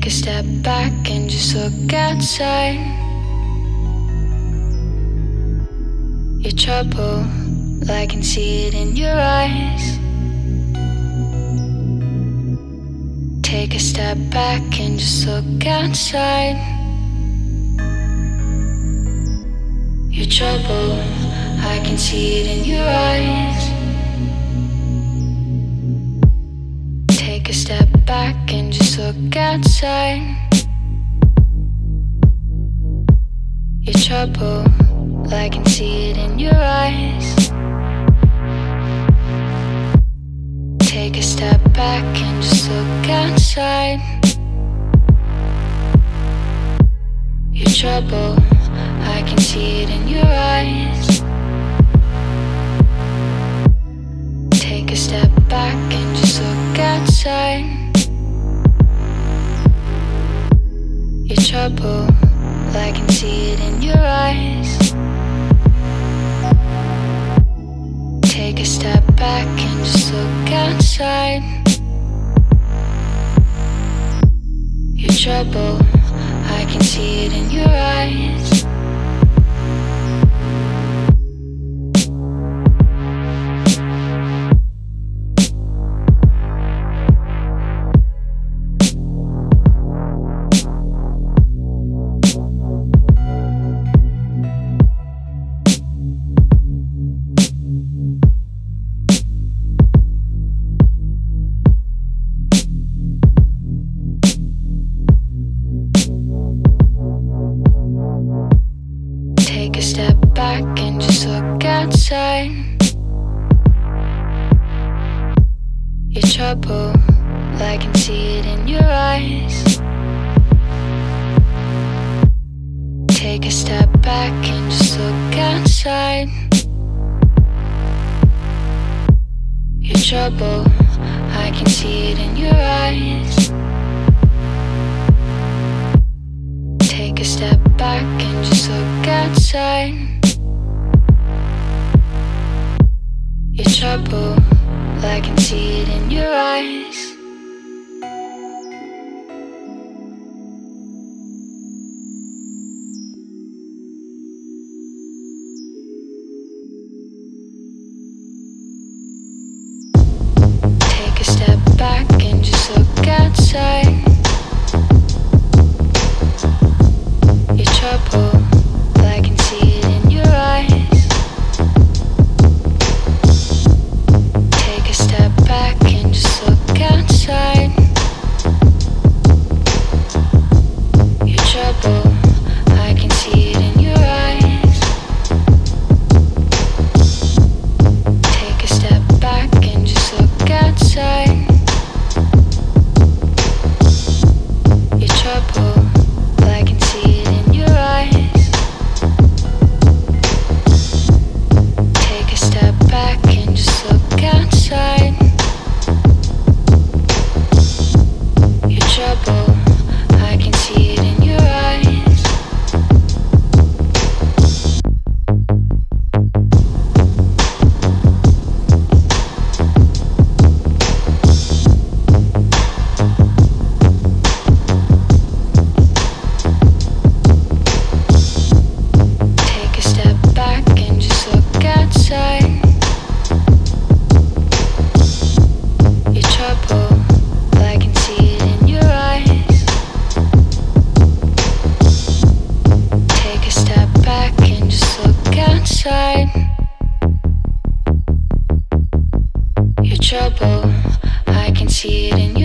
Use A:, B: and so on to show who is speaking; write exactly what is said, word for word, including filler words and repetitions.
A: Take a step back and just look outside. Your trouble, I can see it in your eyes. Take a step back and just look outside. Your trouble, I can see it in your eyes. Take a step back and just look outside. Your trouble, I can see it in your eyes. Take a step back and just look outside. Your trouble, I can see it in your eyes. Take a step back and just look outside. Your trouble, I can see it in your eyes. Take a step back and just look outside. Your trouble, I can see it in your eyes. Take a step back and just look outside. Your trouble, I can see it in your eyes. Take a step back and just look outside. Your trouble, I can see it in your eyes. Take a step back and just look outside. Your trouble, I can see it in your eyes. Take a step back and just look outside. Your trouble, I can see it in your eyes. Take a step back and just look outside. Your trouble, I can see it in your eyes. Take a step back and just look outside. Your trouble, I can see it in your eyes. Take a step back and just look outside. Your trouble, I can see it in your eyes. Take a step back and just look outside. Your trouble, I can see it in your eyes. Take a step back and just look outside. Your trouble, I can see it in your eyes.